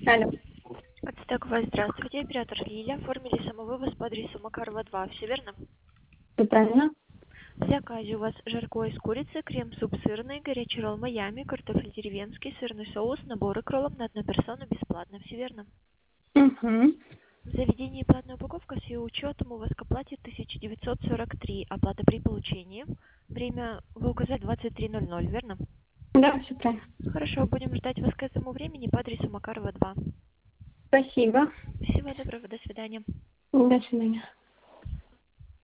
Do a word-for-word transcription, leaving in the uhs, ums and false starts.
Алло. Отстаковая, здравствуйте. Оператор Лиля. Оформили самовывоз по адресу Макарова два. Все верно? Все правильно? В заказе у вас жаркое из курицы, крем-суп сырный, горячий ролл Майами, картофель деревенский, сырный соус, набор икролов на одну персону бесплатно. Все верно? Угу. В заведении платная упаковка с ее учетом у вас к оплате тысяча девятьсот сорок три. Оплата при получении. Время вы указали двадцать три ноль ноль, верно? Да, все правильно. Хорошо, будем ждать вас к этому времени по адресу Макарова два. Спасибо. Всего доброго, до свидания. До свидания.